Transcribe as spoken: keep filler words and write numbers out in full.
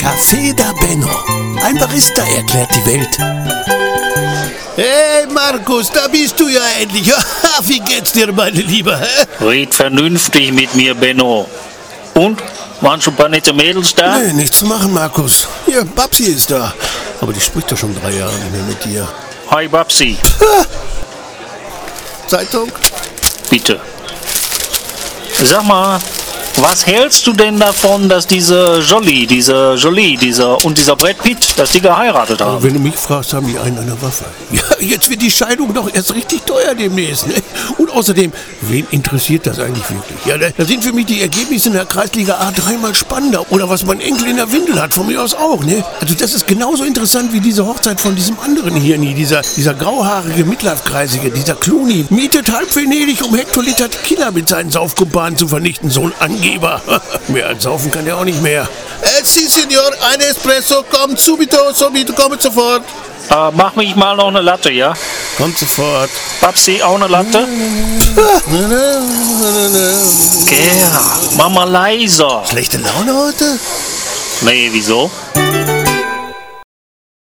Café da Benno. Ein Barista erklärt die Welt. Hey Markus, da bist du ja endlich. Wie geht's dir, meine Liebe? Red vernünftig mit mir, Benno. Und? Waren schon ein paar nette Mädels da? Nee, nichts zu machen, Markus. Hier, Babsi ist da. Aber die spricht doch schon drei Jahre nicht mehr mit dir. Hi, Babsi. Zeitung? Bitte. Sag mal, was hältst du denn davon, dass diese Jolie, diese Jolie, dieser und dieser Brad Pitt, dass die geheiratet haben? Wenn du mich fragst, haben die einen an der Waffe. Ja, jetzt wird die Scheidung doch erst richtig teuer demnächst. Ne? Und außerdem, wen interessiert das eigentlich wirklich? Ja, da, da sind für mich die Ergebnisse in der Kreisliga A dreimal spannender. Oder was mein Enkel in der Windel hat, von mir aus auch. Ne? Also das ist genauso interessant wie diese Hochzeit von diesem anderen hier nie. Dieser, dieser grauhaarige Midlife-Kreisige, dieser Clooney, mietet halb Venedig, um Hektoliter Tequila mit seinen Saufkumpanen zu vernichten. So ein Angeber. Mehr als saufen kann der auch nicht mehr. Eh, si, Signor, ein Espresso, kommt subito, subito, kommt sofort. Äh, mach mich mal noch eine Latte, ja? Kommt sofort. Babsi, auch eine Latte? Ja, mach mal leiser. Schlechte Laune heute? Nee, wieso?